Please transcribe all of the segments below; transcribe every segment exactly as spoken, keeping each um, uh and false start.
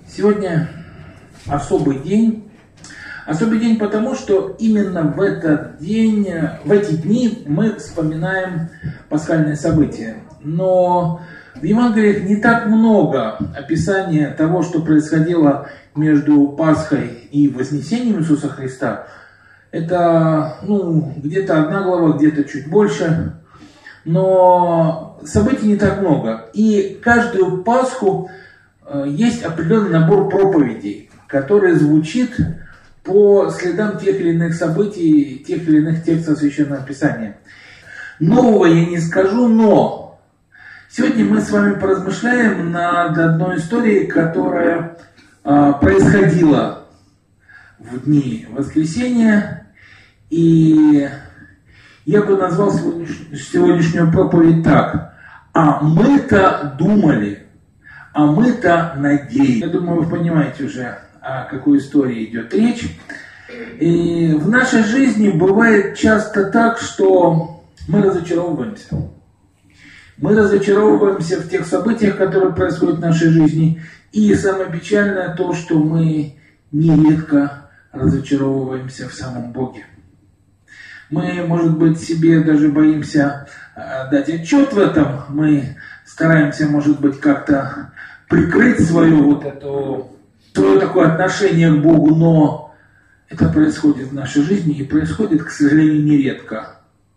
Сегодня особый день. Особый день потому, что именно в этот день, в эти дни мы вспоминаем пасхальные события. Но в Евангелиях не так много описания того, что происходило между Пасхой и Вознесением Иисуса Христа. Это ну, где-то одна глава, где-то чуть больше. Но событий не так много. И каждую Пасху есть определенный набор проповедей, который звучит по следам тех или иных событий, тех или иных текстов Священного Писания. Нового я не скажу, но сегодня мы с вами поразмышляем над одной историей, которая а, происходила в дни воскресения. И я бы назвал сегодняшнюю, сегодняшнюю проповедь так. А мы-то думали, а мы-то надеялись. Я думаю, вы понимаете уже, о какой истории идет речь. И в нашей жизни бывает часто так, что мы разочаровываемся. Мы разочаровываемся в тех событиях, которые происходят в нашей жизни. И самое печальное то, что мы нередко разочаровываемся в самом Боге. Мы, может быть, себе даже боимся дать отчет в этом. Мы стараемся, может быть, как-то прикрыть свое вот это, свое такое отношение к Богу, но это происходит в нашей жизни и происходит, к сожалению, нередко.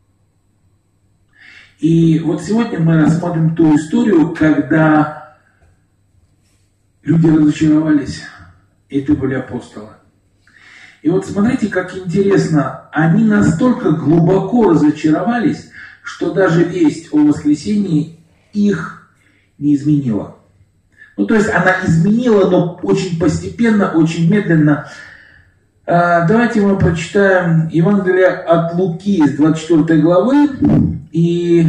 И вот сегодня мы рассмотрим ту историю, когда люди разочаровались, и это были апостолы. И вот смотрите, как интересно, они настолько глубоко разочаровались, что даже весть о воскресении их не изменила. Ну, то есть она изменила, но очень постепенно, очень медленно. А, давайте мы прочитаем Евангелие от Луки с двадцать четвёртой главы. И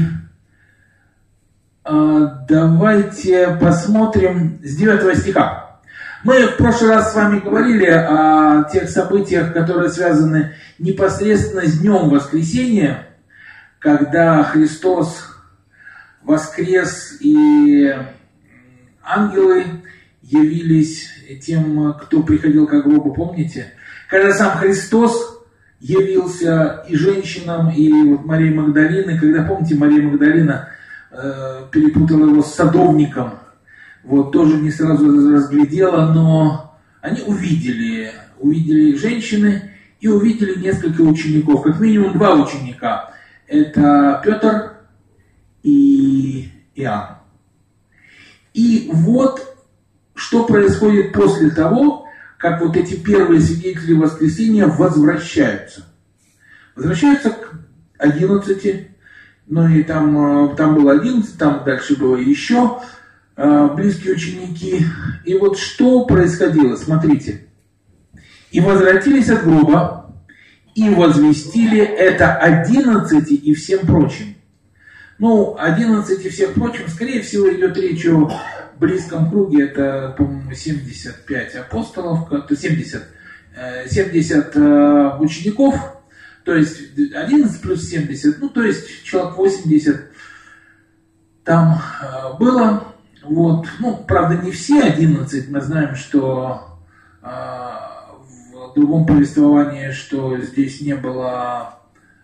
а, давайте посмотрим с девятого стиха. Мы в прошлый раз с вами говорили о тех событиях, которые связаны непосредственно с днем воскресения, когда Христос воскрес и ангелы явились тем, кто приходил к гробу, помните? Когда сам Христос явился и женщинам, и вот Марии Магдалины, когда, помните, Мария Магдалина э, перепутала его с садовником, вот, тоже не сразу разглядела, но они увидели, увидели женщины и увидели несколько учеников, как минимум два ученика. Это Петр и Иоанн. И вот что происходит после того, как вот эти первые свидетели воскресения возвращаются. Возвращаются к одиннадцати, ну и там, там было одиннадцать, там дальше было еще близкие ученики. И вот что происходило, смотрите. И возвратились от гроба, и возвестили это одиннадцати и всем прочим. Ну, одиннадцать и всех прочим, скорее всего, идет речь о близком круге, это, по-моему, семьдесят пять апостолов, то семьдесят, семьдесят учеников, то есть одиннадцать плюс семьдесят, ну, то есть человек восемьдесят там было. Вот. Ну, правда, не все одиннадцать, мы знаем, что э, в другом повествовании, что здесь не было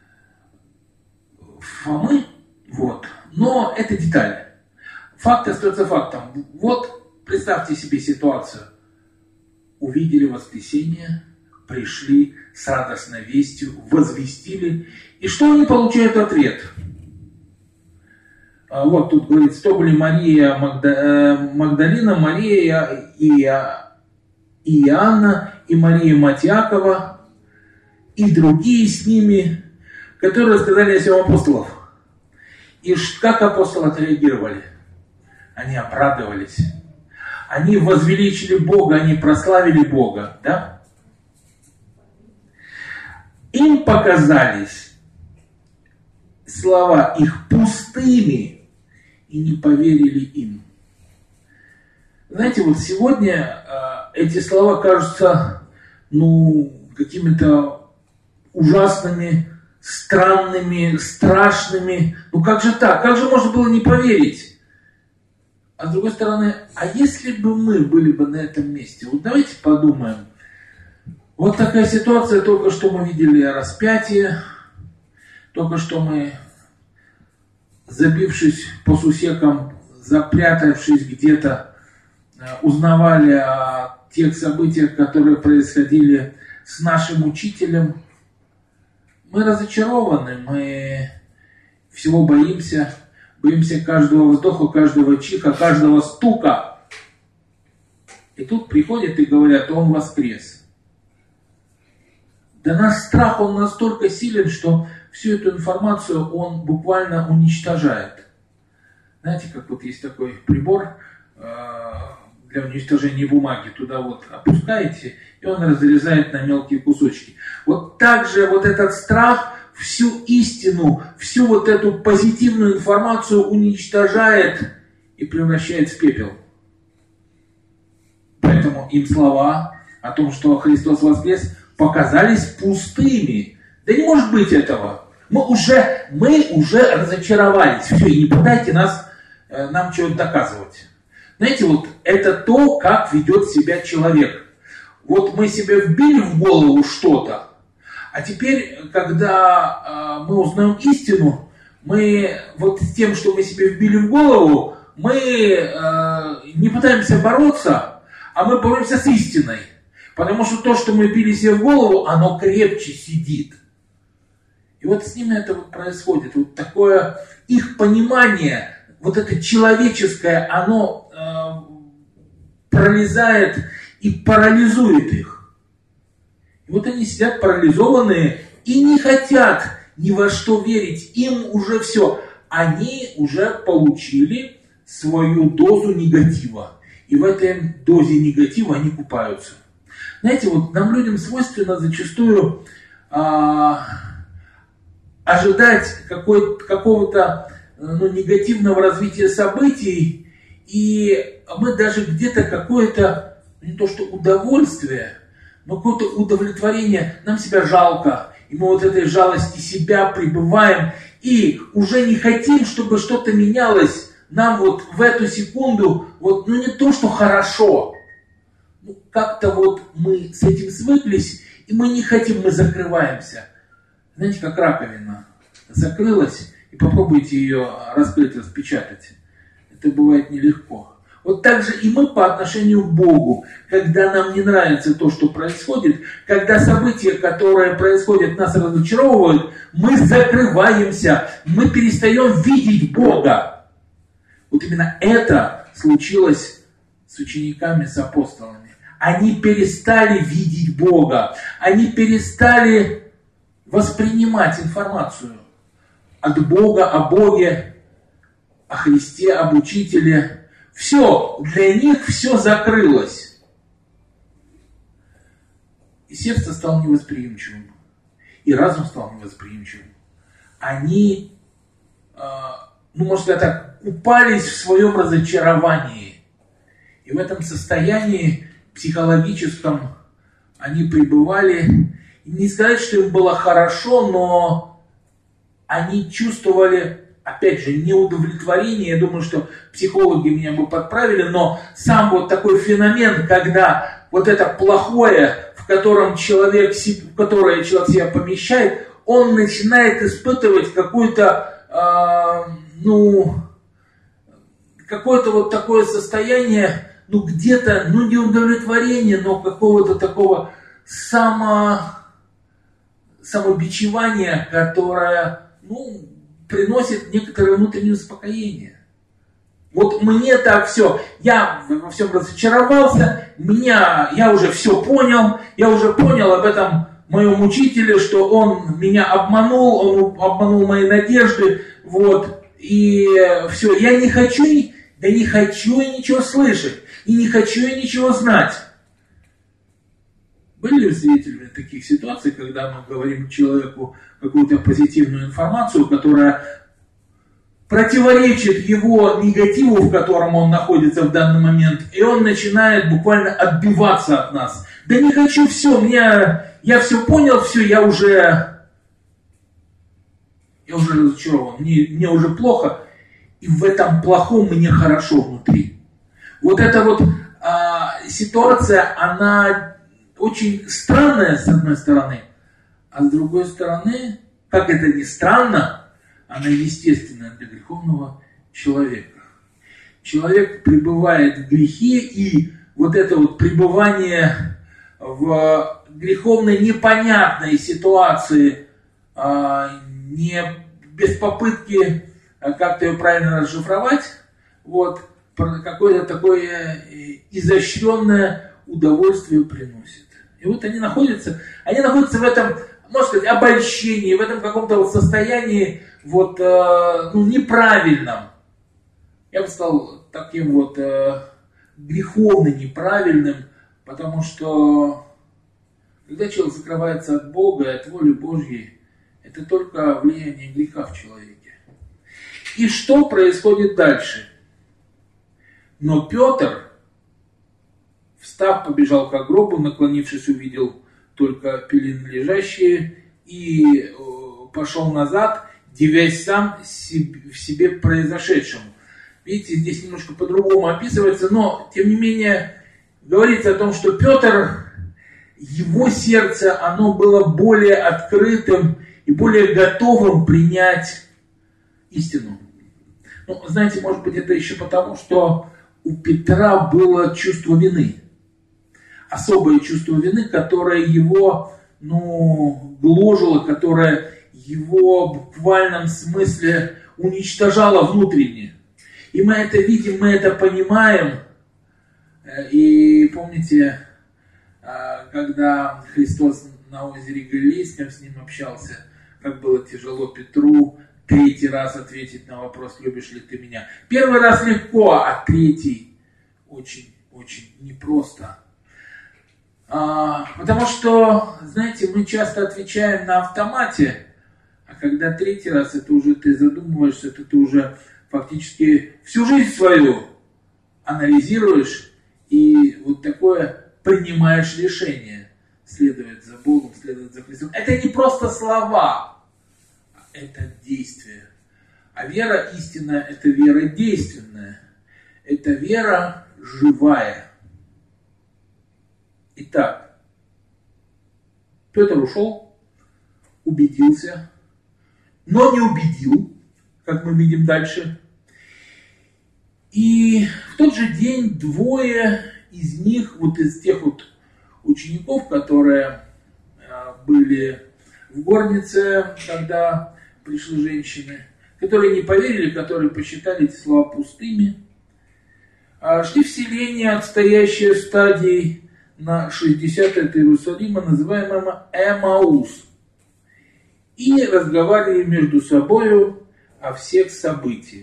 Фомы, вот. Но это детали. Факт остается фактом. Вот представьте себе ситуацию. Увидели воскресенье, пришли с радостной вестью, возвестили. И что они получают в ответ? Вот тут говорится, что были Мария Магда... Магдалина, Мария и Иоанна, и Мария мать Иакова, и другие с ними, которые рассказали о сем апостолов. И как апостолы отреагировали? Они обрадовались. Они возвеличили Бога, они прославили Бога. Да? Им показались слова их пустыми, и не поверили им. Знаете, вот сегодня э, эти слова кажутся, ну, какими-то ужасными, странными, страшными. Ну как же так? Как же можно было не поверить? А с другой стороны, а если бы мы были бы на этом месте? Вот давайте подумаем. Вот такая ситуация, только что мы видели распятие, только что мы, забившись по сусекам, запрятавшись где-то, узнавали о тех событиях, которые происходили с нашим учителем. Мы разочарованы, мы всего боимся, боимся каждого вздоха, каждого чиха, каждого стука. И тут приходят и говорят: он воскрес. Для нас страх, он настолько силен, что всю эту информацию он буквально уничтожает. Знаете, как вот есть такой прибор э, для уничтожения бумаги, туда вот опускаете, и он разрезает на мелкие кусочки. Вот так же вот этот страх всю истину, всю вот эту позитивную информацию уничтожает и превращает в пепел. Поэтому им слова о том, что Христос воскрес, показались пустыми. Да не может быть этого. Мы уже, мы уже разочаровались. Все, и не пытайте нас, нам чего-то доказывать. Знаете, вот это то, как ведет себя человек. Вот мы себе вбили в голову что-то, а теперь, когда э, мы узнаем истину, мы вот с тем, что мы себе вбили в голову, мы э, не пытаемся бороться, а мы боремся с истиной. Потому что то, что мы вбили себе в голову, оно крепче сидит. И вот с ними это вот происходит. Вот такое их понимание, вот это человеческое, оно э, пролезает и парализует их. И вот они сидят парализованные и не хотят ни во что верить. Им уже все. Они уже получили свою дозу негатива. И в этой дозе негатива они купаются. Знаете, вот нам, людям, свойственно зачастую а, ожидать какой, какого-то ну, негативного развития событий. И мы даже где-то какое-то, не то что удовольствие, но какое-то удовлетворение, нам себя жалко, и мы вот этой жалости себя пребываем, и уже не хотим, чтобы что-то менялось нам вот в эту секунду, вот, ну не то, что хорошо, ну, как-то вот мы с этим свыклись, и мы не хотим, мы закрываемся. Знаете, как раковина закрылась, и попробуйте ее раскрыть, распечатать. Это бывает нелегко. Вот так же и мы по отношению к Богу, когда нам не нравится то, что происходит, когда события, которые происходят, нас разочаровывают, мы закрываемся, мы перестаем видеть Бога. Вот именно это случилось с учениками, с апостолами. Они перестали видеть Бога, они перестали воспринимать информацию от Бога, о Боге, о Христе, об Учителе. Все, для них все закрылось. И сердце стало невосприимчивым. И разум стал невосприимчивым. Они, э, ну можно сказать так, купались в своем разочаровании. И в этом состоянии психологическом они пребывали. И не сказать, что им было хорошо, но они чувствовали, опять же, неудовлетворение. Я думаю, что психологи меня бы подправили, но сам вот такой феномен, когда вот это плохое, в котором человек, в которое человек себя помещает, он начинает испытывать какое-то, э, ну, какое-то вот такое состояние, ну, где-то, ну, не удовлетворение, но какого-то такого само, самобичевания, которое, ну, приносит некоторое внутреннее успокоение. Вот мне так все, я во всем разочаровался, меня, я уже все понял, я уже понял об этом моем учителе, что он меня обманул, он обманул мои надежды, вот, и все, я не хочу, да не хочу я ничего слышать, и не хочу я ничего знать. Были ли свидетелями таких ситуаций, когда мы говорим человеку какую-то позитивную информацию, которая противоречит его негативу, в котором он находится в данный момент, и он начинает буквально отбиваться от нас. Да не хочу, все, меня, я все понял, все, я уже, я уже разочарован, мне, мне уже плохо, и в этом плохом мне хорошо внутри. Вот эта вот а, ситуация, она очень странная с одной стороны, а с другой стороны, как это ни странно, она естественная для греховного человека. Человек пребывает в грехе, и вот это вот пребывание в греховной непонятной ситуации, не без попытки как-то ее правильно расшифровать, вот, какое-то такое изощренное удовольствие приносит. И вот они находятся, они находятся в этом, можно сказать, обольщении, в этом каком-то вот состоянии вот, ну, неправильном. Я бы сказал, таким вот греховно неправильным, потому что когда человек закрывается от Бога и от воли Божьей, это только влияние греха в человеке. И что происходит дальше? Но Петр, встав, побежал к гробу, наклонившись, увидел только пелены лежащие и пошел назад, дивясь сам в себе произошедшему. Видите, здесь немножко по-другому описывается, но, тем не менее, говорится о том, что Петр, его сердце, оно было более открытым и более готовым принять истину. Ну, знаете, может быть, это еще потому, что у Петра было чувство вины. Особое чувство вины, которое его, ну, гложило, которое его в буквальном смысле уничтожало внутренне. И мы это видим, мы это понимаем. И помните, когда Христос на озере Галилейском с ним общался, как было тяжело Петру третий раз ответить на вопрос, любишь ли ты меня. Первый раз легко, а третий очень-очень непросто. А, потому что, знаете, мы часто отвечаем на автомате, а когда третий раз, это уже ты задумываешься, это ты уже фактически всю жизнь свою анализируешь и вот такое принимаешь решение. Следовать за Богом, следовать за Христом. Это не просто слова, а это действие. А вера истинная, это вера действенная. Это вера живая. Итак, Петр ушел, убедился, но не убедил, как мы видим дальше. И в тот же день двое из них, вот из тех вот учеников, которые были в горнице, когда пришли женщины, которые не поверили, которые посчитали эти слова пустыми, шли в селение, отстоящее стадией на шестьдесят от Иерусалима, называемое Эмаус, и разговаривали между собою о всех событиях.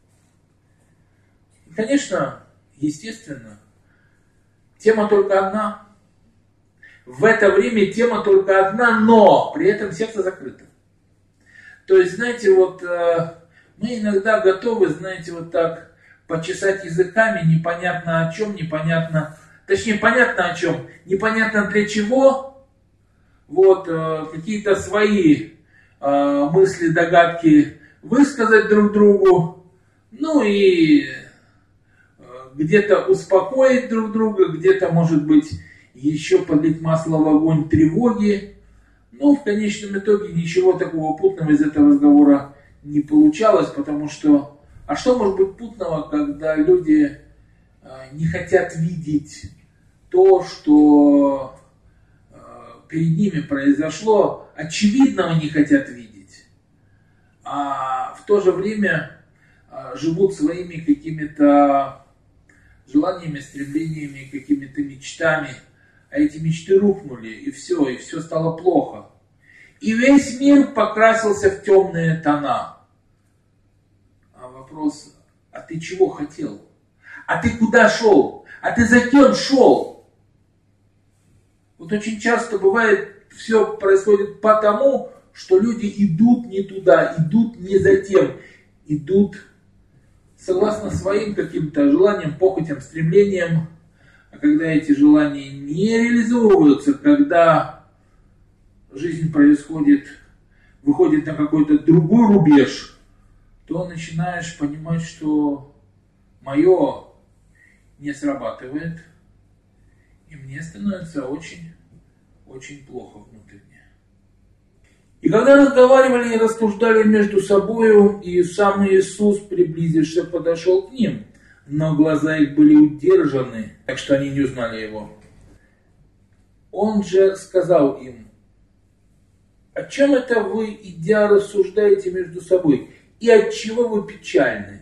И, конечно, естественно, тема только одна. В это время тема только одна, но при этом сердце закрыто. То есть, знаете, вот мы иногда готовы, знаете, вот так почесать языками, непонятно о чем, непонятно, точнее, понятно о чем, непонятно для чего, вот, какие-то свои мысли, догадки высказать друг другу, ну и где-то успокоить друг друга, где-то, может быть, еще подлить масло в огонь тревоги. Но в конечном итоге ничего такого путного из этого разговора не получалось, потому что, а что может быть путного, когда люди не хотят видеть то, что перед ними произошло, очевидного не хотят видеть, а в то же время живут своими какими-то желаниями, стремлениями, какими-то мечтами, а эти мечты рухнули, и все, и все стало плохо. И весь мир покрасился в темные тона. А вопрос, а ты чего хотел? А ты куда шел? А ты за кем шел? Вот очень часто бывает, все происходит потому, что люди идут не туда, идут не за тем, идут согласно своим каким-то желаниям, похотям, стремлениям. А когда эти желания не реализовываются, когда жизнь происходит, выходит на какой-то другой рубеж, то начинаешь понимать, что мое не срабатывает, и мне становится очень, очень плохо внутренне. И когда разговаривали и рассуждали между собою, и сам Иисус, приблизившись, подошел к ним, но глаза их были удержаны, так что они не узнали его. Он же сказал им: «О чем это вы, идя, рассуждаете между собой, и от чего вы печальны?»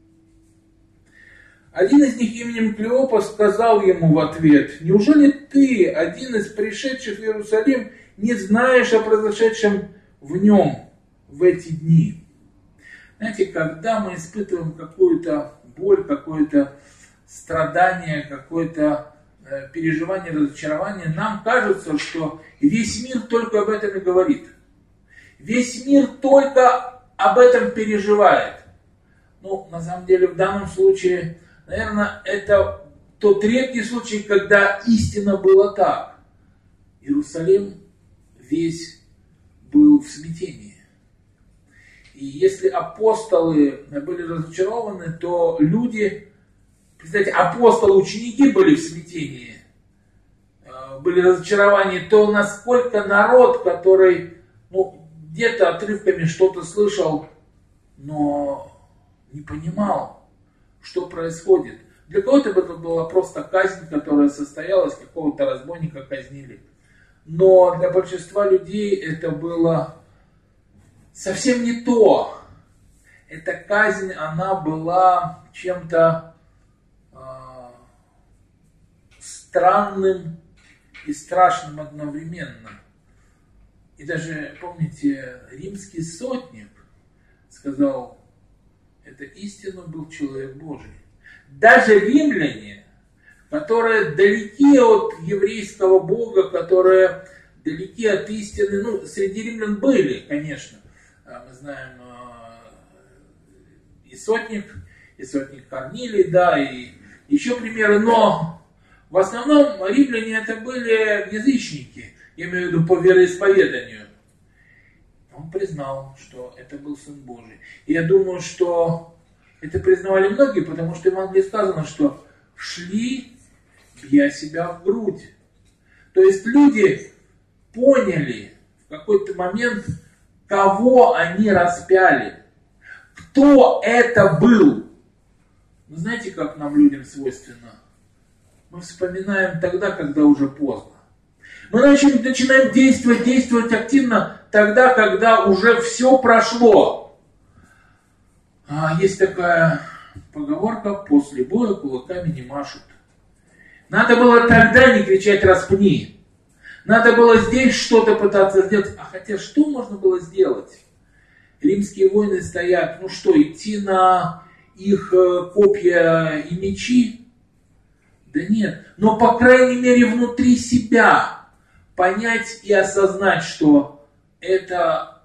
Один из них именем Клеопа сказал ему в ответ: «Неужели ты, один из пришедших в Иерусалим, не знаешь о произошедшем в нем в эти дни?» Знаете, когда мы испытываем какую-то боль, какое-то страдание, какое-то э, переживание, разочарование, нам кажется, что весь мир только об этом и говорит. Весь мир только об этом переживает. Ну, на самом деле, в данном случае, наверное, это тот редкий случай, когда истина была так. Иерусалим весь был в смятении. И если апостолы были разочарованы, то люди, представьте, апостолы, ученики были в смятении, были разочарованы, то насколько народ, который ну, где-то отрывками что-то слышал, но не понимал, что происходит. Для кого-то это была просто казнь, которая состоялась, какого-то разбойника казнили. Но для большинства людей это было совсем не то. Эта казнь, она была чем-то э, странным и страшным одновременно. И даже, помните, римский сотник сказал: это истинно был человек Божий. Даже римляне, которые далеки от еврейского Бога, которые далеки от истины, ну, среди римлян были, конечно, мы знаем и сотник, и сотник Корнилий, да, и еще примеры, но в основном римляне это были язычники, я имею в виду по вероисповеданию. Он признал, что это был Сын Божий. И я думаю, что это признавали многие, потому что в Евангелии сказано, что шли, бья себя в грудь. То есть люди поняли в какой-то момент, кого они распяли, кто это был. Вы знаете, как нам, людям, свойственно? Мы вспоминаем тогда, когда уже поздно. Мы начинаем действовать, действовать активно тогда, когда уже все прошло. А есть такая поговорка: после боя кулаками не машут. Надо было тогда не кричать «распни». Надо было здесь что-то пытаться сделать. А хотя что можно было сделать? Римские воины стоят, ну что, идти на их копья и мечи? Да нет. Но, по крайней мере, внутри себя понять и осознать, что это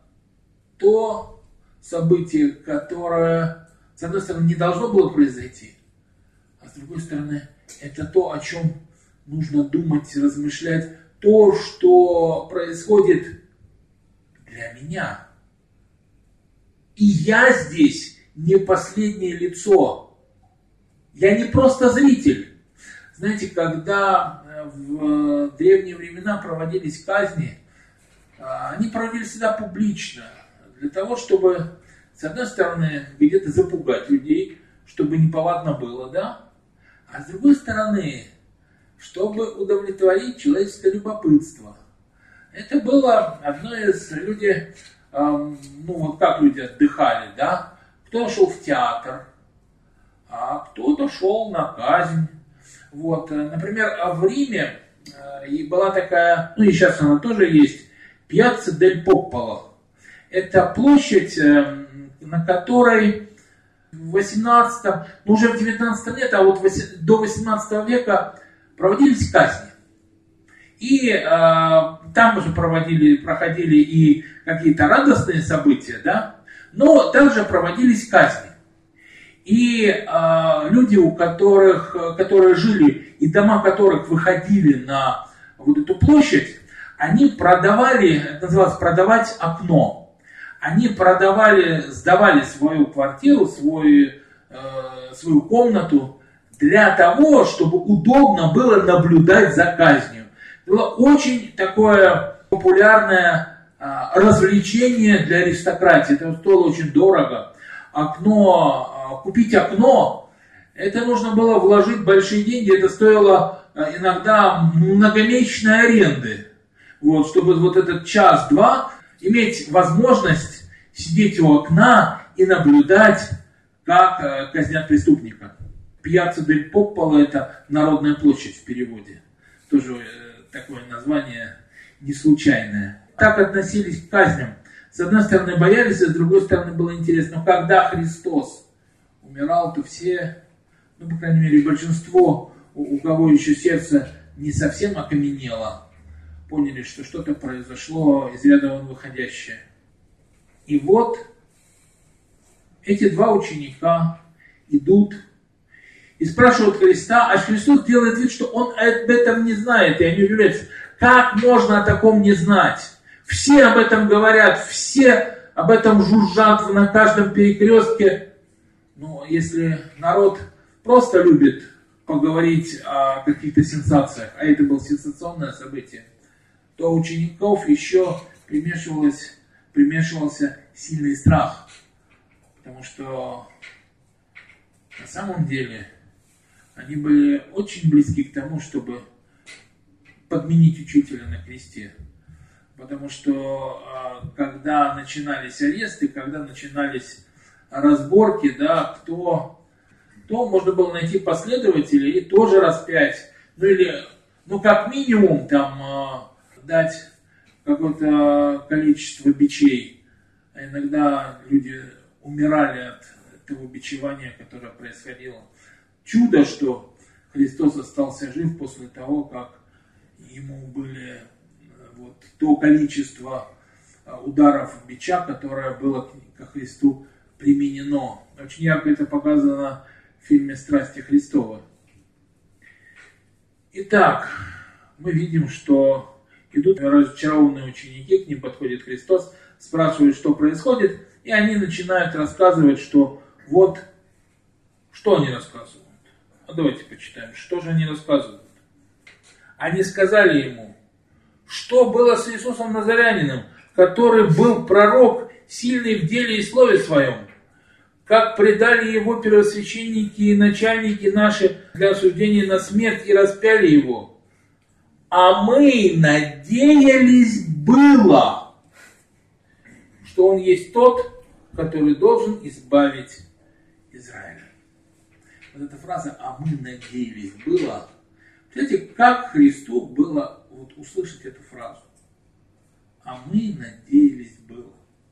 то событие, которое, с одной стороны, не должно было произойти, а с другой стороны, это то, о чем нужно думать, размышлять, то, что происходит для меня. И я здесь не последнее лицо. Я не просто зритель. Знаете, когда в древние времена проводились казни, они проводились всегда публично. Для того, чтобы, с одной стороны, где-то запугать людей, чтобы неповадно было, да? А с другой стороны, чтобы удовлетворить человеческое любопытство. Это было одно из людей, эм, ну вот как люди отдыхали, да? Кто шел в театр, а кто-то шел на казнь. Вот, например, в Риме э, была такая, ну и сейчас она тоже есть, Пьяцца дель Попполо. Это площадь, э, на которой в восемнадцатом, ну уже в девятнадцатом нет, а вот до восемнадцатого века проводились казни. И э, там уже проводили, проходили и какие-то радостные события, да, но также проводились казни. И э, люди, у которых, которые жили, и дома которых выходили на вот эту площадь, они продавали, это называлось продавать окно. Они продавали, сдавали свою квартиру, свою, э, свою комнату для того, чтобы удобно было наблюдать за казнью. Это было очень такое популярное а, развлечение для аристократии. Это стоило очень дорого. Окно, а, купить окно, это нужно было вложить большие деньги. Это стоило а, иногда многомесячной аренды. Вот, чтобы вот этот час-два иметь возможность сидеть у окна и наблюдать, как э, казнят преступника. Пьяцца дель Поппола — это народная площадь в переводе. Тоже э, такое название не случайное. Так относились к казням. С одной стороны боялись, а с другой стороны было интересно. Но когда Христос умирал, то все, ну, по крайней мере, большинство, у, у кого еще сердце не совсем окаменело, поняли, что что-то произошло из ряда вон выходящее. И вот эти два ученика идут и спрашивают Христа, а Христос делает вид, что он об этом не знает, и они удивляются, как можно о таком не знать? Все об этом говорят, все об этом жужжат на каждом перекрестке. Но если народ просто любит поговорить о каких-то сенсациях, а это было сенсационное событие, то у учеников еще примешивалось, примешивался сильный страх. Потому что на самом деле они были очень близки к тому, чтобы подменить учителя на кресте. Потому что когда начинались аресты, когда начинались разборки, да, кто, то можно было найти последователей и тоже распять. Ну или, ну как минимум, там дать какое-то количество бичей. А иногда люди умирали от того бичевания, которое происходило. Чудо, что Христос остался жив после того, как ему были вот то количество ударов бича, которое было ко Христу применено. Очень ярко это показано в фильме «Страсти Христовы». Итак, мы видим, что идут разочарованные ученики, к ним подходит Христос, спрашивают, что происходит, и они начинают рассказывать, что вот, что они рассказывают. А давайте почитаем, что же они рассказывают. Они сказали ему, что было с Иисусом Назарянином, который был пророк, сильный в деле и слове своем, как предали его первосвященники и начальники наши для осуждения на смерть и распяли его. А мы надеялись было, что он есть тот, который должен избавить Израиль. Вот эта фраза «а мы надеялись было». Знаете, как Христу было вот услышать эту фразу? «А мы надеялись было».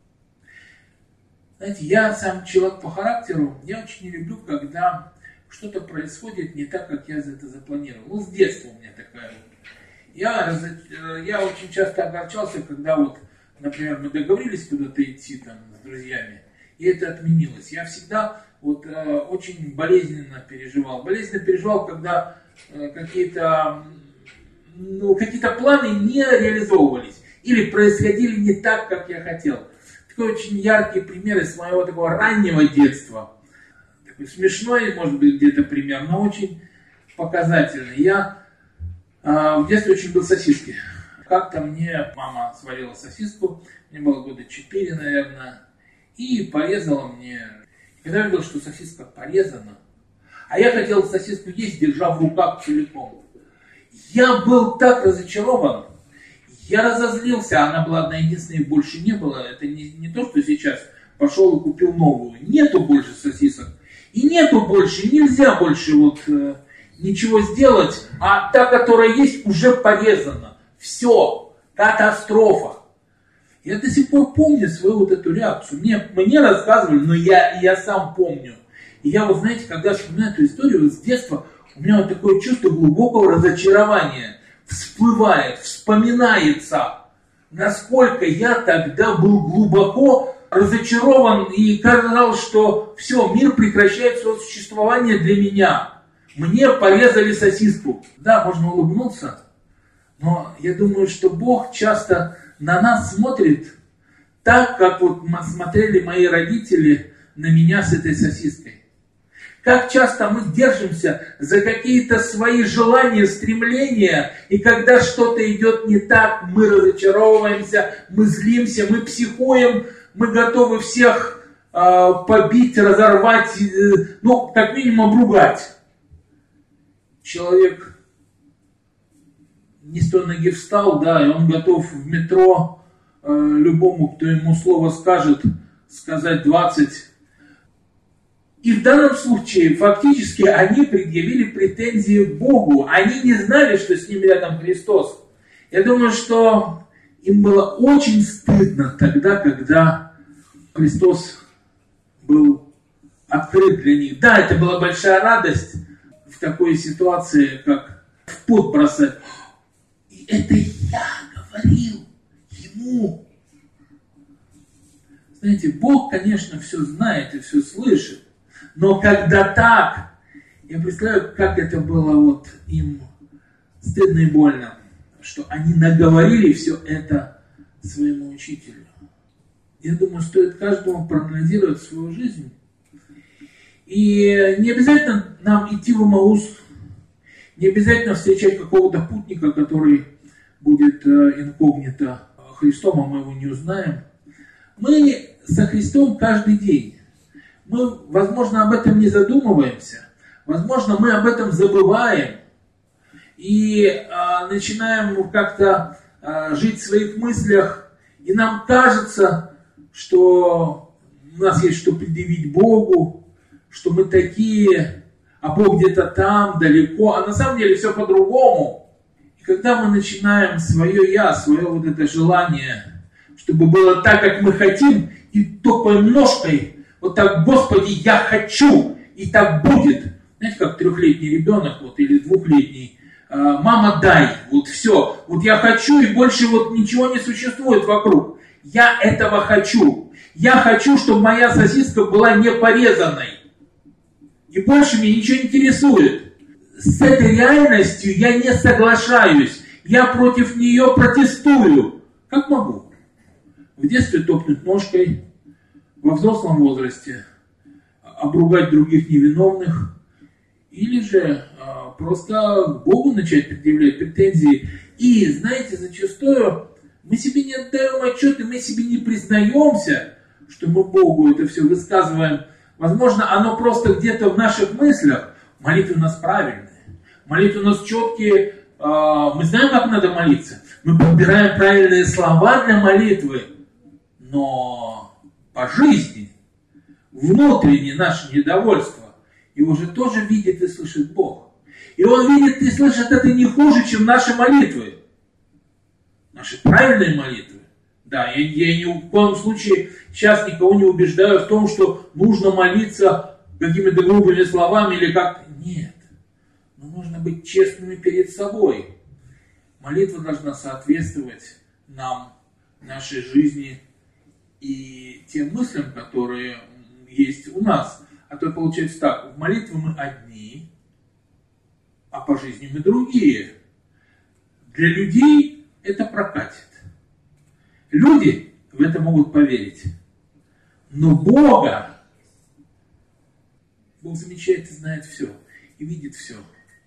Знаете, я сам человек по характеру, я очень не люблю, когда что-то происходит не так, как я это запланировал. Ну, с детства у меня такая вот. Я, я очень часто огорчался, когда вот, например, мы договорились куда-то идти там с друзьями, и это отменилось. Я всегда вот э, очень болезненно переживал. Болезненно переживал, когда э, какие-то, ну, какие-то планы не реализовывались или происходили не так, как я хотел. Такой очень яркий пример из моего такого раннего детства. Такой смешной, может быть, где-то пример, но очень показательный. Я э, в детстве очень был сосиски. Как-то мне мама сварила сосиску, мне было года четыре, наверное, и порезала мне. Когда я видел, что сосиска порезана, а я хотел сосиску есть, держа в руках целиком, я был так разочарован, я разозлился, она была одна единственная, и больше не было. Это не, не то, что сейчас пошел и купил новую. Нету больше сосисок. И нету больше, нельзя больше вот э, ничего сделать, а та, которая есть, уже порезана. Все, катастрофа. Я до сих пор помню свою вот эту реакцию. Мне, мне рассказывали, но я, я сам помню. И я вот, знаете, когда вспоминаю эту историю вот с детства, у меня вот такое чувство глубокого разочарования всплывает, вспоминается, насколько я тогда был глубоко разочарован и казалось, что все, мир прекращает свое существование для меня. Мне порезали сосиску. Да, можно улыбнуться, но я думаю, что Бог часто на нас смотрит так, как вот смотрели мои родители на меня с этой сосиской. Как часто мы держимся за какие-то свои желания, стремления, и когда что-то идет не так, мы разочаровываемся, мы злимся, мы психуем, мы готовы всех э, побить, разорвать, э, ну, как минимум обругать. Человек не с той ноги встал, да, и он готов в метро э, любому, кто ему слово скажет, сказать двадцать. И в данном случае фактически они предъявили претензии к Богу. Они не знали, что с ними рядом Христос. Я думаю, что им было очень стыдно тогда, когда Христос был открыт для них. Да, это была большая радость в такой ситуации, как в пот бросать. И это я говорил ему. Знаете, Бог, конечно, все знает и все слышит. Но когда так, я представляю, как это было вот им стыдно и больно, что они наговорили все это своему учителю. Я думаю, стоит каждому проанализировать свою жизнь. И не обязательно нам идти в Эмаус, не обязательно встречать какого-то путника, который будет инкогнито Христом, а мы его не узнаем. Мы со Христом каждый день. Мы, возможно, об этом не задумываемся, возможно, мы об этом забываем и а, начинаем как-то а, жить в своих мыслях, и нам кажется, что у нас есть что предъявить Богу, что мы такие, а Бог где-то там, далеко, а на самом деле все по-другому. И когда мы начинаем свое «я», свое вот это желание, чтобы было так, как мы хотим, и топаем ножкой, вот так, Господи, я хочу, и так будет. Знаете, как трехлетний ребенок, вот, или двухлетний, мама, дай, вот все, вот я хочу, и больше вот ничего не существует вокруг. Я этого хочу. Я хочу, чтобы моя сосиска была не порезанной. И больше меня ничего не интересует. С этой реальностью я не соглашаюсь. Я против нее протестую. Как могу? В детстве топнуть ножкой, во взрослом возрасте обругать других невиновных, или же а, просто к Богу начать предъявлять претензии. И, знаете, зачастую мы себе не отдаем отчет, и мы себе не признаемся, что мы Богу это все высказываем. Возможно, оно просто где-то в наших мыслях. Молитвы у нас правильные, молитвы у нас четкие, а, мы знаем, как надо молиться. Мы подбираем правильные слова для молитвы, но по жизни, внутреннее наше недовольство, его же тоже видит и слышит Бог. И Он видит и слышит это не хуже, чем наши молитвы. Наши правильные молитвы. Да, я, я ни в коем случае сейчас никого не убеждаю в том, что нужно молиться какими-то грубыми словами или как. Нет. Но нужно быть честными перед собой. Молитва должна соответствовать нам, нашей жизни, и тем мыслям, которые есть у нас. А то получается так, в молитве мы одни, а по жизни мы другие. Для людей это прокатит. Люди в это могут поверить. Но Бога, Бог замечает и знает все, и видит все.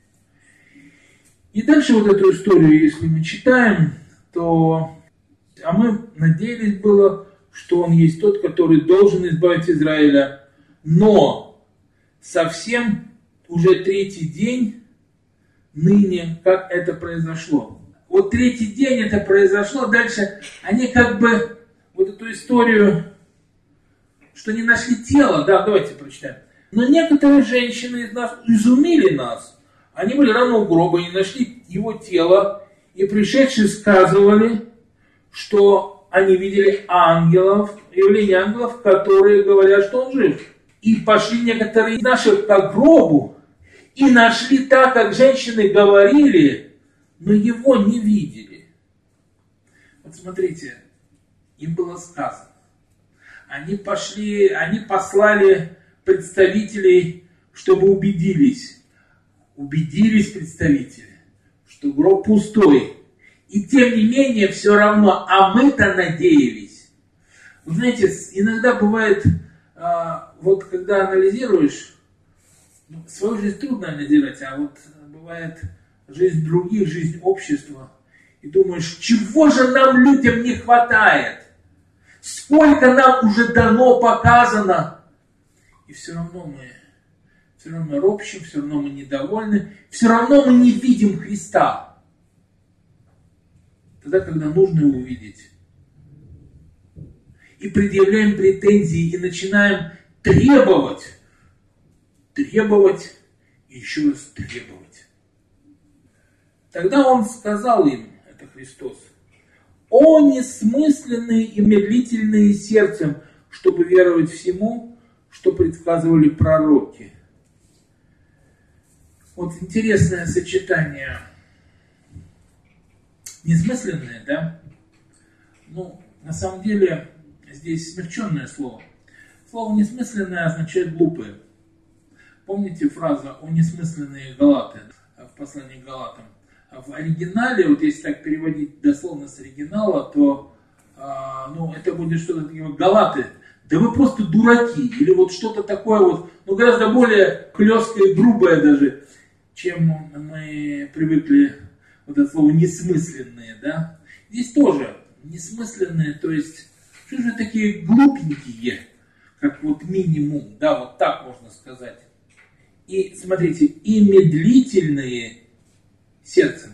И дальше вот эту историю, если мы читаем, то, а мы надеялись было, что Он есть тот, который должен избавить Израиля. Но совсем уже третий день ныне, как это произошло. Вот третий день это произошло, дальше они как бы вот эту историю, что не нашли тело, да, давайте прочитаем. Но некоторые женщины из нас изумили нас. Они были рано у гроба, не нашли его тело, и пришедшие сказывали, что они видели ангелов, явление ангелов, которые говорят, что он жив. И пошли некоторые из наших к гробу, и нашли так, как женщины говорили, но его не видели. Вот смотрите, им было сказано. Они пошли, они послали представителей, чтобы убедились. Убедились представители, что гроб пустой. И тем не менее, все равно, а мы-то надеялись. Вы знаете, иногда бывает, вот когда анализируешь, Ну, свою жизнь трудно анализировать, а вот бывает жизнь других, жизнь общества. И думаешь, чего же нам, людям, не хватает? Сколько нам уже дано, показано. И все равно мы, все равно мы ропщим, все равно мы недовольны, все равно мы не видим Христа. Тогда, когда нужно его увидеть. И предъявляем претензии, и начинаем требовать. Требовать и еще раз требовать. Тогда он сказал им, это Христос, «О несмысленные и медлительные сердцем, чтобы веровать всему, что предсказывали пророки». Вот интересное сочетание. Несмысленное, да? Ну, на самом деле, здесь смягченное слово. Слово «несмысленное» означает «глупое». Помните фразу «о несмысленные галаты» в послании к Галатам? В оригинале, вот если так переводить дословно с оригинала, то а, ну, это будет что-то такое «галаты». Да вы просто дураки. Или вот что-то такое вот, ну, гораздо более хлесткое и грубое даже, чем мы привыкли вот это слово «несмысленные», да? Здесь тоже несмысленные, то есть, что же такие глупенькие, как вот минимум, да, вот так можно сказать. И, смотрите, и медлительные сердцем.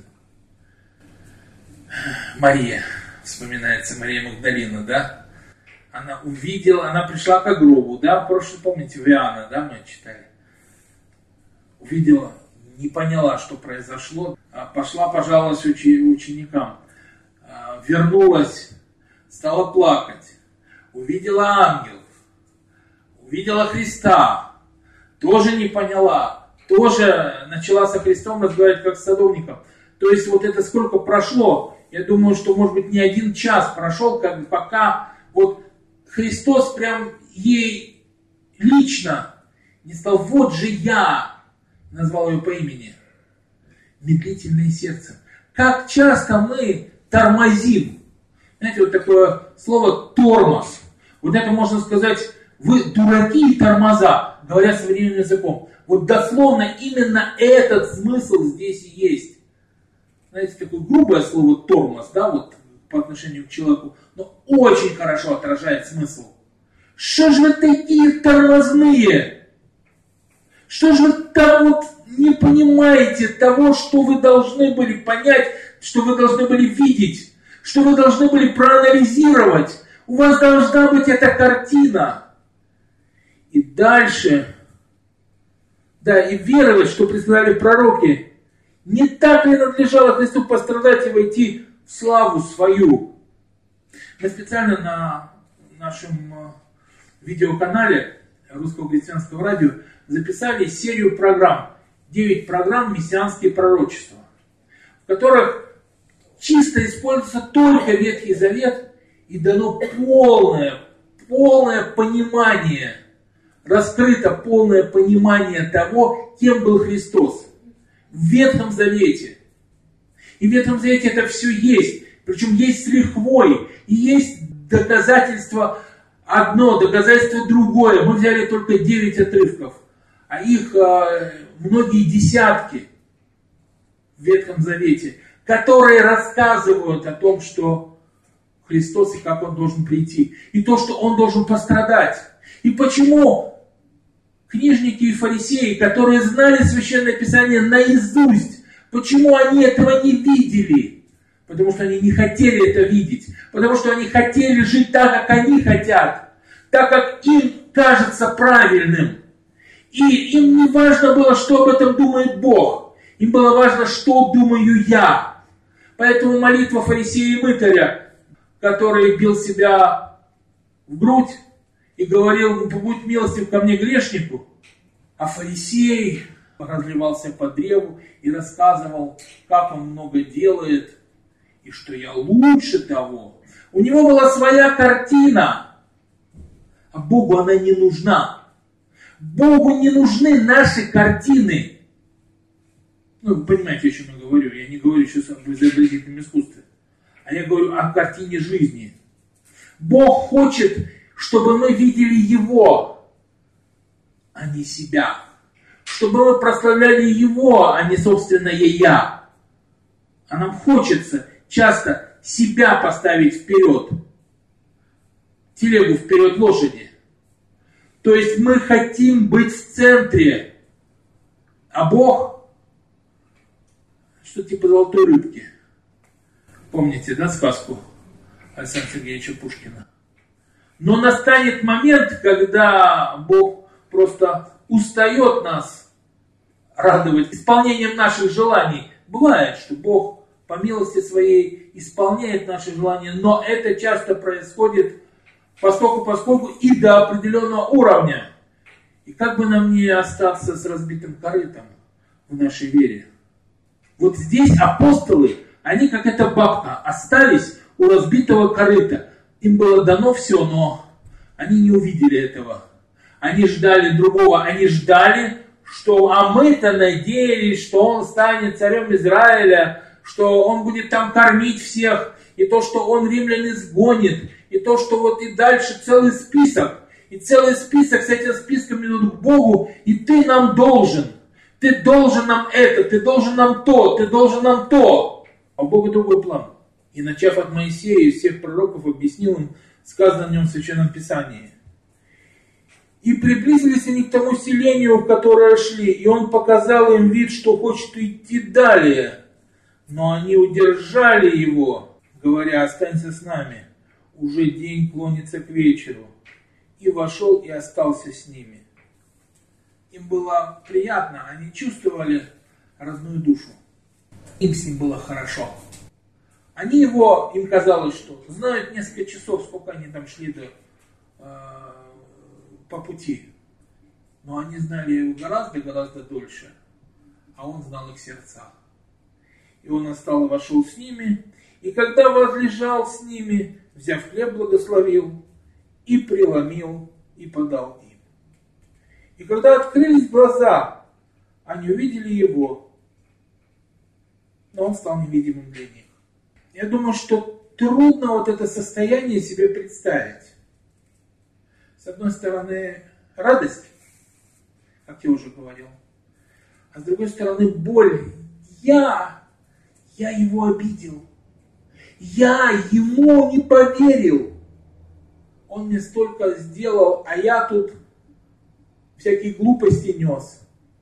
Мария, вспоминается Мария Магдалина, да? Она увидела, она пришла к гробу, да? Прошлый, помните, в Иоанна, да, мы читали? Увидела, не поняла, что произошло, пошла, пожаловалась ученикам, вернулась, стала плакать, увидела ангелов, увидела Христа, тоже не поняла, тоже начала со Христом разговаривать как с садовником. То есть вот это сколько прошло, я думаю, что может быть не один час прошел, как, пока вот Христос прям ей лично не сказал, вот же я, назвал ее по имени, медлительное сердце. Как часто мы тормозим. Знаете, вот такое слово тормоз. Вот это можно сказать, вы дураки и тормоза, говоря современным языком. Вот дословно именно этот смысл здесь и есть. Знаете, такое грубое слово тормоз, да, вот по отношению к человеку, но очень хорошо отражает смысл. Что же вы такие тормозные? Что же вы там вот не понимаете того, что вы должны были понять, что вы должны были видеть, что вы должны были проанализировать? У вас должна быть эта картина. И дальше, да, и веровать, что предсказали пророки, не так ли надлежало Христу пострадать и войти в славу свою? Мы специально на нашем видеоканале Русского христианского радио записали серию программ, девять программ «Мессианские пророчества», в которых чисто используется только Ветхий Завет и дано полное, полное понимание, раскрыто полное понимание того, кем был Христос в Ветхом Завете. И в Ветхом Завете это все есть, причем есть с лихвой, и есть доказательство одно, доказательство другое. Мы взяли только девять отрывков, а их э, многие десятки в Ветхом Завете, которые рассказывают о том, что Христос и как Он должен прийти, и то, что Он должен пострадать. И почему книжники и фарисеи, которые знали Священное Писание наизусть, почему они этого не видели? Потому что они не хотели это видеть. Потому что они хотели жить так, как они хотят. Так, как им кажется правильным. И им не важно было, что об этом думает Бог. Им было важно, что думаю я. Поэтому молитва фарисея и мытаря, который бил себя в грудь и говорил, будь милостив ко мне грешнику, а фарисей разливался по древу и рассказывал, как он много делает, и что я лучше того. У него была своя картина, а Богу она не нужна. Богу не нужны наши картины. Ну, вы понимаете, о чем я говорю. Я не говорю сейчас об изобразительном искусстве, а я говорю о картине жизни. Бог хочет, чтобы мы видели Его, а не себя. чтобы мы прославляли Его, а не собственное «я». А нам хочется часто себя поставить вперед, телегу вперед лошади. То есть мы хотим быть в центре, а Бог, что типа золотой рыбки. Помните, да, сказку Александра Сергеевича Пушкина? Но настанет момент, когда Бог просто устает нас радовать исполнением наших желаний. Бывает, что Бог по милости своей исполняет наши желания, но это часто происходит поскольку, поскольку и до определенного уровня. И как бы нам не остаться с разбитым корытом в нашей вере. Вот здесь апостолы, они как эта бабка, остались у разбитого корыта. Им было дано все, но они не увидели этого. Они ждали другого, они ждали, что, а мы-то надеялись, что он станет царем Израиля, что он будет там кормить всех, и то, что он римлян изгонит, и то, что вот и дальше целый список, и целый список с этим списком идут к Богу, и ты нам должен, ты должен нам это, ты должен нам то, ты должен нам то. А у Бога другой план. И начав от Моисея и всех пророков, объяснил им сказано в нем в Священном Писании. И приблизились они к тому селению, в которое шли, и он показал им вид, что хочет идти далее. Но они удержали его, говоря, останься с нами, уже день клонится к вечеру. И вошел и остался с ними. Им было приятно, они чувствовали родную душу. Им с ним было хорошо. Они его, им казалось, что знают несколько часов, сколько они там шли до, э, по пути. Но они знали его гораздо-гораздо дольше. А он знал их сердца. И он остал и вошел с ними. И когда возлежал с ними, взяв хлеб, благословил, и преломил, и подал им. И когда открылись глаза, они увидели его, но он стал невидимым для них. Я думаю, что трудно вот это состояние себе представить. С одной стороны, радость, как я уже говорил, а с другой стороны, боль. Я, я его обидел. Я ему не поверил. Он мне столько сделал, а я тут всякие глупости нес.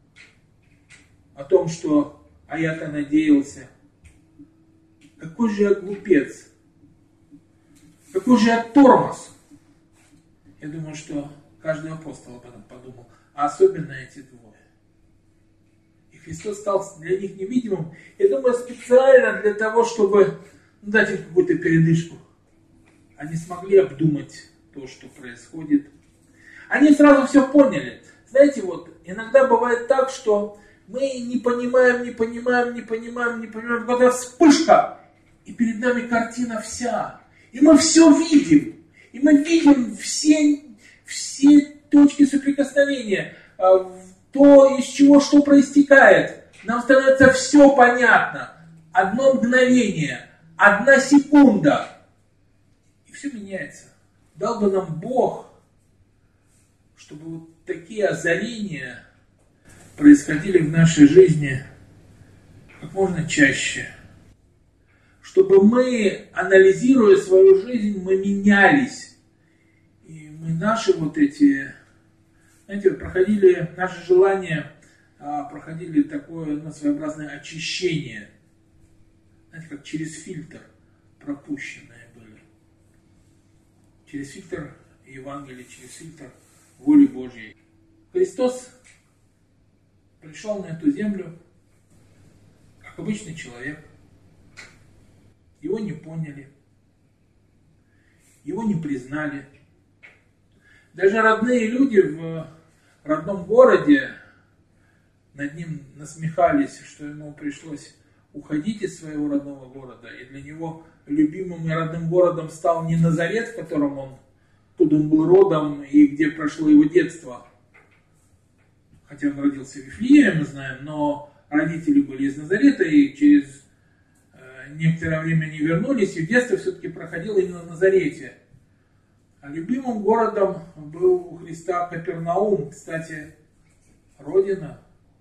О том, что, а я-то надеялся. Какой же я глупец. Какой же я тормоз. Я думаю, что каждый апостол об этом подумал. А особенно эти двое. И Христос стал для них невидимым. Я думаю, специально для того, чтобы ну, дать им какую-то передышку. Они смогли обдумать то, что происходит. Они сразу все поняли. Знаете, вот иногда бывает так, что мы не понимаем, не понимаем, не понимаем, не понимаем. Когда вспышка, и перед нами картина вся. И мы все видим. И мы видим все, все точки соприкосновения. То, из чего что проистекает. Нам становится все понятно. Одно мгновение. Одна секунда. И все меняется. Дал бы нам Бог, чтобы вот такие озарения происходили в нашей жизни как можно чаще. Чтобы мы, анализируя свою жизнь, мы менялись. И мы наши вот эти, знаете, проходили, наши желания проходили такое ну, своеобразное очищение. Знаете, как через фильтр пропущенные были. Через фильтр Евангелия, через фильтр воли Божьей. Христос пришел на эту землю как обычный человек. Его не поняли, его не признали. Даже родные люди в родном городе над ним насмехались, что ему пришлось уходить из своего родного города. И для него любимым и родным городом стал не Назарет, в котором он, откуда он был родом и где прошло его детство. Хотя он родился в Вифлееме, мы знаем, но родители были из Назарета, и через некоторое время не вернулись, и детство все-таки проходило именно в Назарете. А любимым городом был у Христа Капернаум, кстати, родина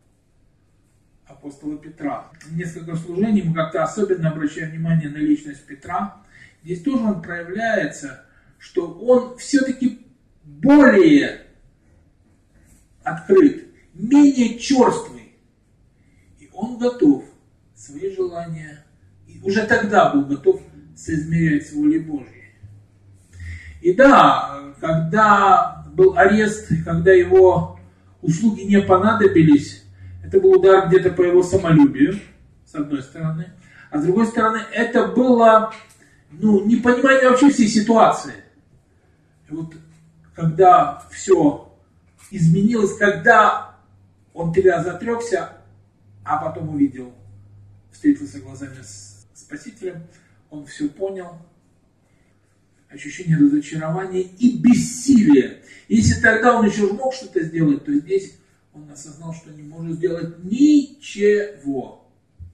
апостола Петра. Несколько служений мы как-то особенно обращаем внимание на личность Петра. Здесь тоже он проявляется, что он все-таки более открыт, менее черствый. И он готов свои желания, и уже тогда был готов соизмерять с волей Божьей. И да, когда был арест, когда его услуги не понадобились, это был удар где-то по его самолюбию, с одной стороны. А с другой стороны, это было ну, непонимание вообще всей ситуации. И вот когда все изменилось, когда он три раза отрекся, а потом увидел, встретился глазами с Спасителем, он все понял. Ощущение разочарования и бессилия. Если тогда он еще мог что-то сделать, то здесь он осознал, что не может сделать ничего.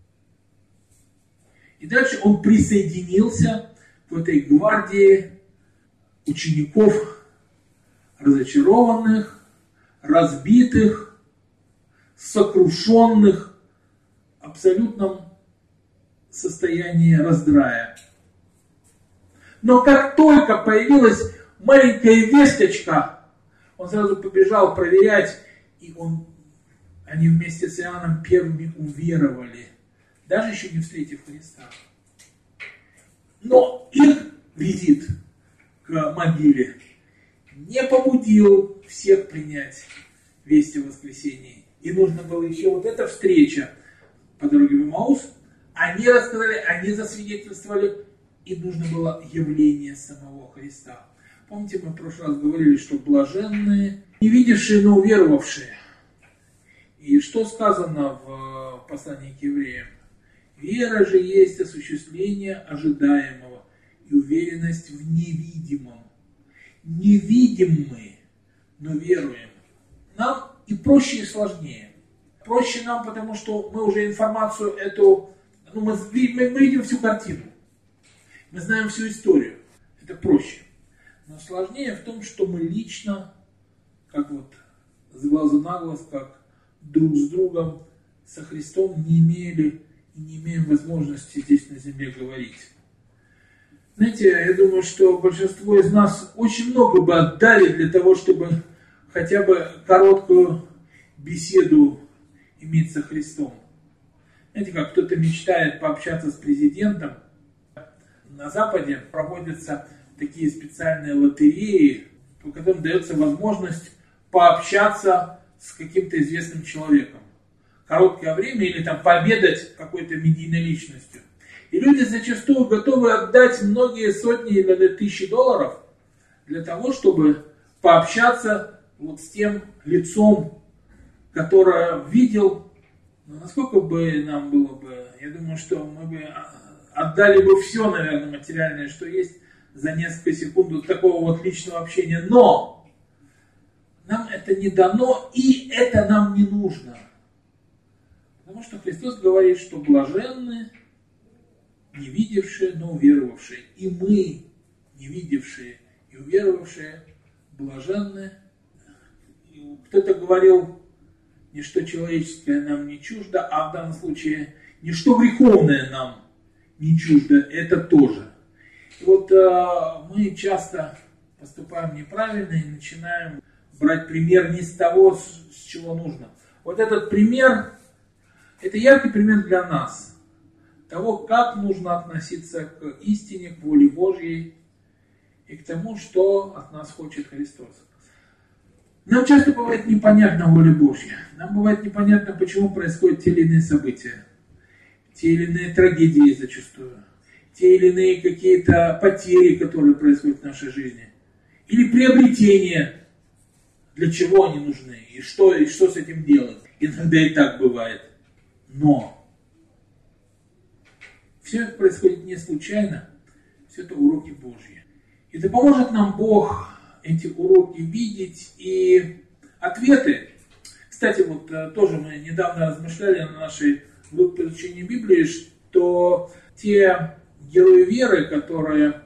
И дальше он присоединился к этой гвардии учеников, разочарованных, разбитых, сокрушенных, в абсолютном состоянии раздрая. Но как только появилась маленькая весточка, он сразу побежал проверять, и он, они вместе с Иоанном первыми уверовали, даже еще не встретив Христа. Но их визит к могиле не побудил всех принять весть о воскресении. И нужно было еще вот эта встреча по дороге в Эмаус. Они рассказали, они засвидетельствовали, и нужно было явление самого Христа. Помните, мы в прошлый раз говорили, что блаженные, не видевшие, но уверовавшие. И что сказано в послании к евреям? Вера же есть осуществление ожидаемого и уверенность в невидимом. Не видим мы, но веруем. Нам и проще, и сложнее. Проще нам, потому что мы уже информацию эту, ну, мы, мы, мы видим всю картину. Мы знаем всю историю. Это проще. Но сложнее в том, что мы лично, как вот с глазу на глаз, как друг с другом, со Христом не имели и не имеем возможности здесь на земле говорить. Знаете, я думаю, что большинство из нас очень много бы отдали для того, чтобы хотя бы короткую беседу иметь со Христом. Знаете, как кто-то мечтает пообщаться с президентом. На Западе проводятся такие специальные лотереи, по которым дается возможность пообщаться с каким-то известным человеком. Короткое время или там пообедать какой-то медийной личностью. И люди зачастую готовы отдать многие сотни или даже тысячи долларов для того, чтобы пообщаться вот с тем лицом, которое видел. Но насколько бы нам было бы, я думаю, что мы бы отдали бы все, наверное, материальное, что есть, за несколько секунд вот такого вот личного общения. Но нам это не дано, и это нам не нужно. Потому что Христос говорит, что блаженны, не видевшие, но уверовавшие. И мы, не видевшие и уверовавшие, блаженны. Кто-то говорил, ничто человеческое нам не чуждо, а в данном случае ничто греховное нам не чуждо, это тоже. И вот э, мы часто поступаем неправильно и начинаем брать пример не с того, с, с чего нужно. Вот этот пример, это яркий пример для нас. Того, как нужно относиться к истине, к воле Божьей и к тому, что от нас хочет Христос. Нам часто бывает непонятна воля Божья. Нам бывает непонятно, почему происходят те или иные события. Те или иные трагедии зачастую. Те или иные какие-то потери, которые происходят в нашей жизни. Или приобретения. Для чего они нужны? И что, и что с этим делать? Иногда и так бывает. Но все это происходит не случайно. Все это уроки Божьи. И да поможет нам Бог эти уроки видеть и ответы. Кстати, вот тоже мы недавно размышляли на нашей группе изучения Библии, что те герои веры, которые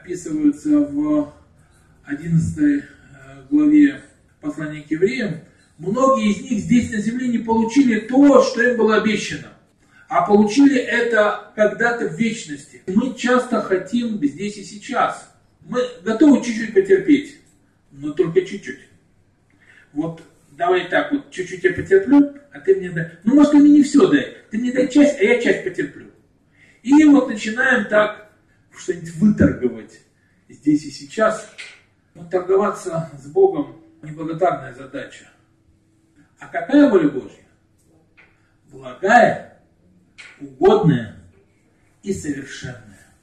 описываются в одиннадцатой главе послания к евреям, Многие из них здесь на земле не получили то, что им было обещано, а получили это когда-то в вечности. Мы часто хотим здесь и сейчас. Мы готовы чуть-чуть потерпеть, но только чуть-чуть. Вот давай так вот, чуть-чуть я потерплю, а ты мне дай. Ну, может, ты мне не все дай. Ты мне дай часть, а я часть потерплю. И вот начинаем так что-нибудь выторговать здесь и сейчас. Но торговаться с Богом неблагодарная задача. А какая воля Божья? Благая, угодная и совершенная.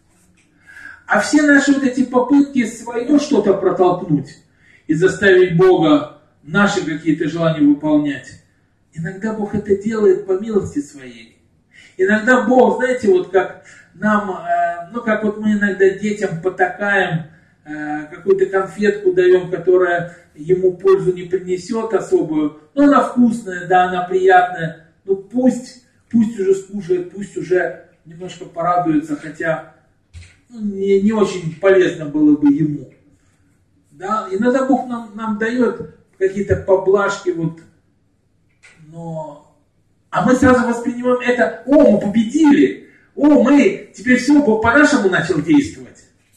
А все наши вот эти попытки свое что-то протолкнуть и заставить Бога наши какие-то желания выполнять, иногда Бог это делает по милости своей. Иногда Бог, знаете, вот как нам, ну как вот мы иногда детям потакаем, какую-то конфетку даем, которая ему пользу не принесет особую, но она вкусная, да, она приятная, ну пусть, пусть уже скушает, пусть уже немножко порадуется, хотя ну, не, не очень полезно было бы ему. Да? Иногда Бог нам, нам дает какие-то поблажки, вот, но... а мы сразу воспринимаем это: о, мы победили, о, мы теперь все по-нашему начал действовать.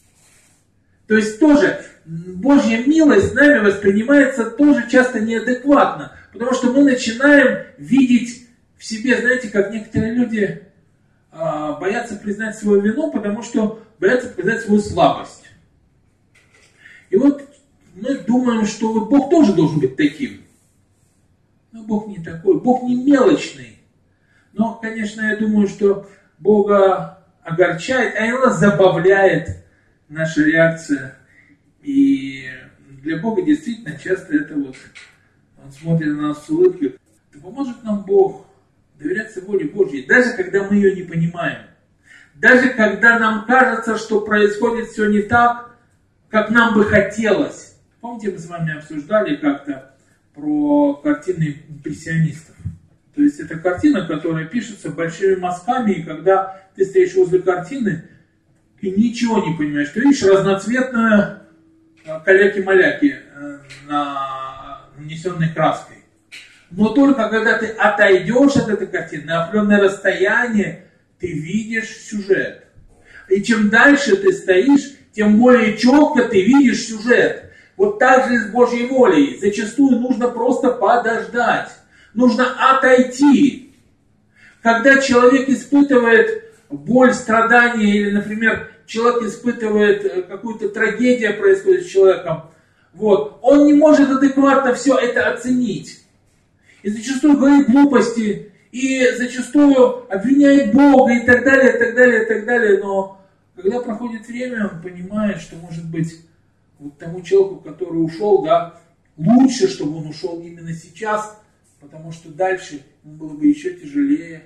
То есть тоже Божья милость с нами воспринимается тоже часто неадекватно, потому что мы начинаем видеть в себе, знаете, как некоторые люди а, боятся признать свою вину, потому что боятся признать свою слабость. И вот мы думаем, что вот Бог тоже должен быть таким. Но Бог не такой, Бог не мелочный. Но, конечно, я думаю, что Бога огорчает, а иногда забавляет наша реакция. И для Бога действительно часто это вот, Он смотрит на нас с улыбкой. Да поможет нам Бог доверяться воле Божьей, даже когда мы ее не понимаем. Даже когда нам кажется, что происходит все не так, как нам бы хотелось. Помните, мы с вами обсуждали как-то про картины импрессионистов. То есть это картина, которая пишется большими мазками, и когда ты стоишь возле картины, ты ничего не понимаешь. Ты видишь разноцветную каляки-маляки, нанесенной краской. Но только когда ты отойдешь от этой картины на определенное расстояние, ты видишь сюжет. И чем дальше ты стоишь, тем более четко ты видишь сюжет. Вот так же и с Божьей волей. Зачастую нужно просто подождать. Нужно отойти. Когда человек испытывает боль, страдания, или, например, человек испытывает какую-то трагедию, происходит с человеком, вот, он не может адекватно все это оценить. И зачастую говорит глупости, и зачастую обвиняет Бога, и так далее, и так далее, и так далее. Но когда проходит время, он понимает, что, может быть, вот тому человеку, который ушел, да, лучше, чтобы он ушел именно сейчас, потому что дальше ему было бы еще тяжелее.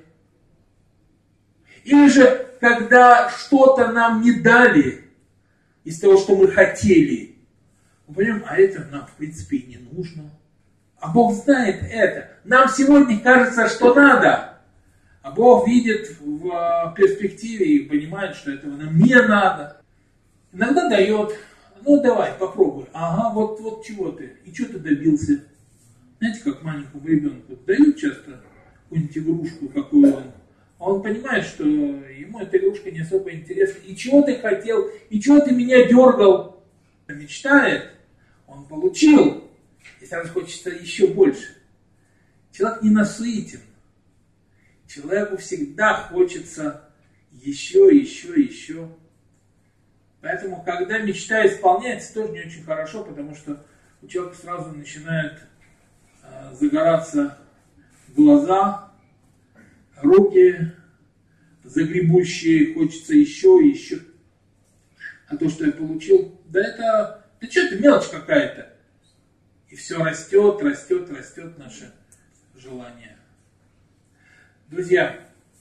Или же, когда что-то нам не дали из того, что мы хотели, мы понимаем, а это нам, в принципе, и не нужно. А Бог знает это. Нам сегодня кажется, что надо. А Бог видит в перспективе и понимает, что этого нам не надо. Иногда дает. Ну давай, попробуй. Ага, вот, вот чего ты. И что ты добился? Знаете, как маленькому ребенку дают часто какую-нибудь игрушку, какую он. А он понимает, что ему эта игрушка не особо интересна. И чего ты хотел? И чего ты меня дергал? Мечтает. Он получил. И сразу хочется еще больше. Человек не насытен. Человеку всегда хочется еще, еще, еще. Поэтому, когда мечта исполняется, тоже не очень хорошо, потому что у человека сразу начинают э, загораться глаза, руки загребущие, хочется еще и еще. А то, что я получил, да это, да что это, мелочь какая-то. И все растет, растет, растет наше желание. Друзья,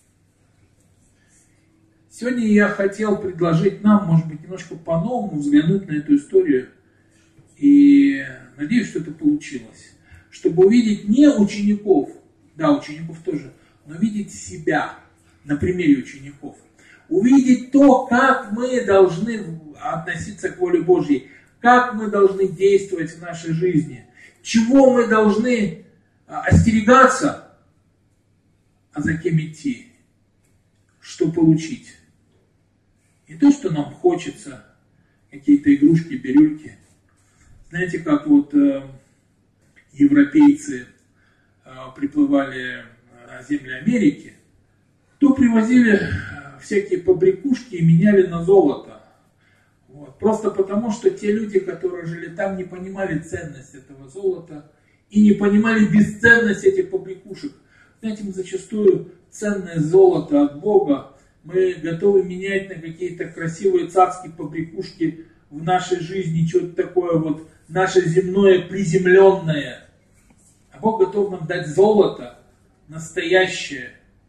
сегодня я хотел предложить нам, может быть, немножко по-новому взглянуть на эту историю. И надеюсь, что это получилось. Чтобы увидеть не учеников, да, учеников тоже, но видеть себя на примере учеников. Увидеть то, как мы должны относиться к воле Божьей, как мы должны действовать в нашей жизни, чего мы должны остерегаться, а за кем идти, что получить. Не то, что нам хочется, какие-то игрушки, бирюльки. Знаете, как вот э, европейцы э, приплывали на земли Америки, то привозили э, всякие побрякушки и меняли на золото. Вот. Просто потому, что те люди, которые жили там, не понимали ценность этого золота и не понимали бесценность этих побрякушек. Знаете, мы зачастую ценное золото от Бога мы готовы менять на какие-то красивые царские побрякушки в нашей жизни, что-то такое вот наше земное, приземленное. А Бог готов нам дать золото настоящее,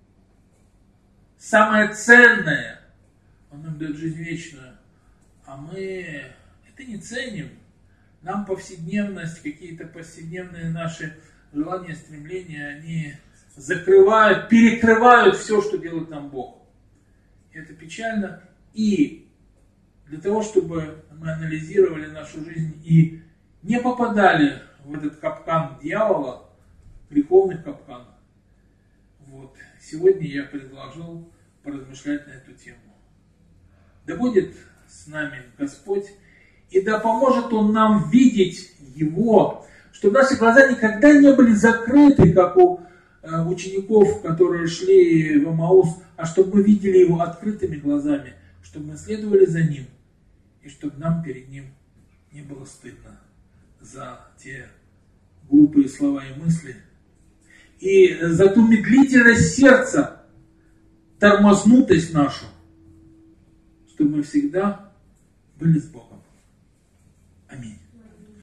самое ценное. Он нам дает жизнь вечную. А мы это не ценим. Нам повседневность, какие-то повседневные наши желания, стремления, они закрывают, перекрывают все, что делает нам Бог. И это печально. И для того, чтобы мы анализировали нашу жизнь и не попадали в этот капкан дьявола, греховный капкан, вот, сегодня я предложил поразмышлять на эту тему. Да будет с нами Господь, и да поможет Он нам видеть Его, чтобы наши глаза никогда не были закрыты, как у учеников, которые шли в Эмаус, а чтобы мы видели Его открытыми глазами, чтобы мы следовали за Ним, и чтобы нам перед Ним не было стыдно за те глупые слова и мысли, и за ту медлительность сердца, тормознутость нашу, чтобы мы всегда были с Богом. Аминь.